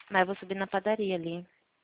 Mas eu vou subir na padaria ali.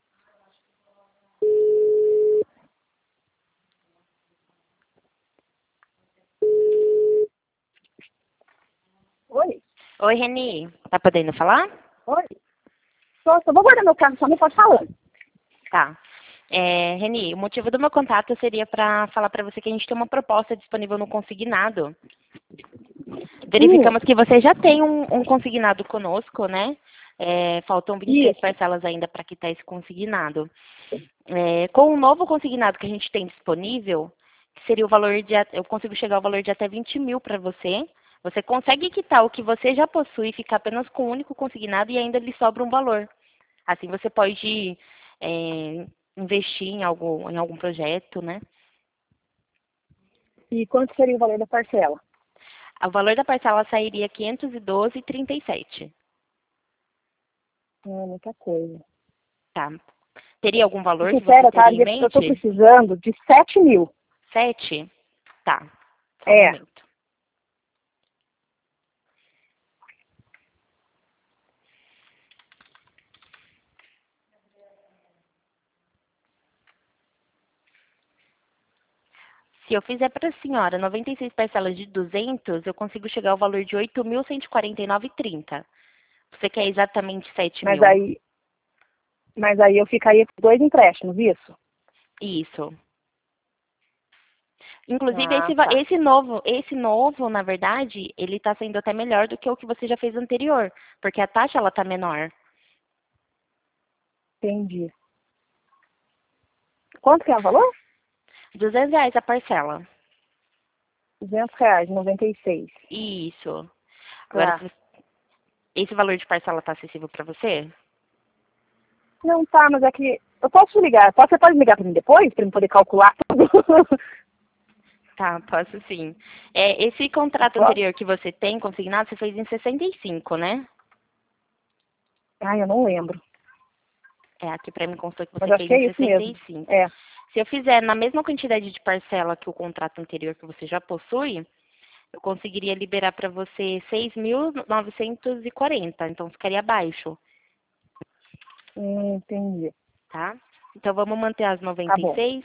Oi? Oi, Reni. Tá podendo falar? Oi? Só vou guardar meu carro, só me pode falar. Tá. Reni, o motivo do meu contato seria para falar para você que a gente tem uma proposta disponível no consignado. Verificamos que você já tem um consignado conosco, né? Faltam 26 Isso. parcelas ainda para quitar esse consignado. Com o novo consignado que a gente tem disponível, que seria o valor eu consigo chegar ao valor de até 20 mil para você. Você consegue quitar o que você já possui, ficar apenas com o único consignado e ainda lhe sobra um valor. Assim você pode investir em algum projeto, né? E quanto seria o valor da parcela? O valor da parcela sairia 512,37. Muita coisa. Tá. Teria algum valor que você Sincera, tá? teria em Eu tô mente? precisando de 7 mil. 7? Tá. Só um É. momento. Se eu fizer para a senhora 96 parcelas de 200, eu consigo chegar ao valor de 8.149,30. Você quer exatamente 7 Mas mil? aí, mas aí eu ficaria com 2 empréstimos, isso? Isso. Inclusive, Ah, tá. esse novo, na verdade, ele está sendo até melhor do que o que você já fez anterior, porque a taxa ela tá menor. Entendi. Quanto que é o valor? R$ 200 a parcela. R$ 200,96. Isso. Agora, Tá. esse valor de parcela está acessível para você? Não, tá, mas é que eu posso ligar. Você pode ligar para mim depois, para eu poder calcular tudo? Tá, posso sim. Esse contrato anterior que você tem consignado, você fez em 65, né? Ai, eu não lembro. Aqui para mim constou que Mas você acho fez que em é isso mesmo. 65. É. Se eu fizer na mesma quantidade de parcela que o contrato anterior que você já possui, eu conseguiria liberar para você 6.940, então ficaria abaixo, Entendi. tá? Então vamos manter as Tá bom. 96.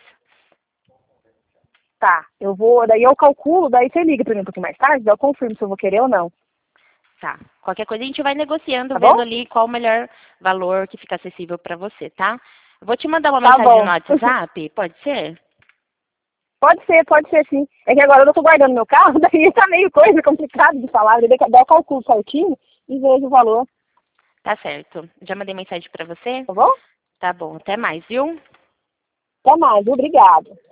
Tá. Daí eu calculo, daí você liga para mim um pouquinho mais tarde, daí eu confirmo se eu vou querer ou não. Tá. Qualquer coisa a gente vai negociando, Tá bom? vendo ali qual o melhor valor que fica acessível para você, tá? Eu vou te mandar uma Tá mensagem no bom. WhatsApp, pode ser? Pode ser sim. É que agora eu tô guardando meu carro, daí tá meio coisa complicada de falar. Daí eu calculo certinho e vejo o valor. Tá certo. Já mandei mensagem para você? Tá bom? Tá bom. Até mais, viu? Até mais. Obrigado.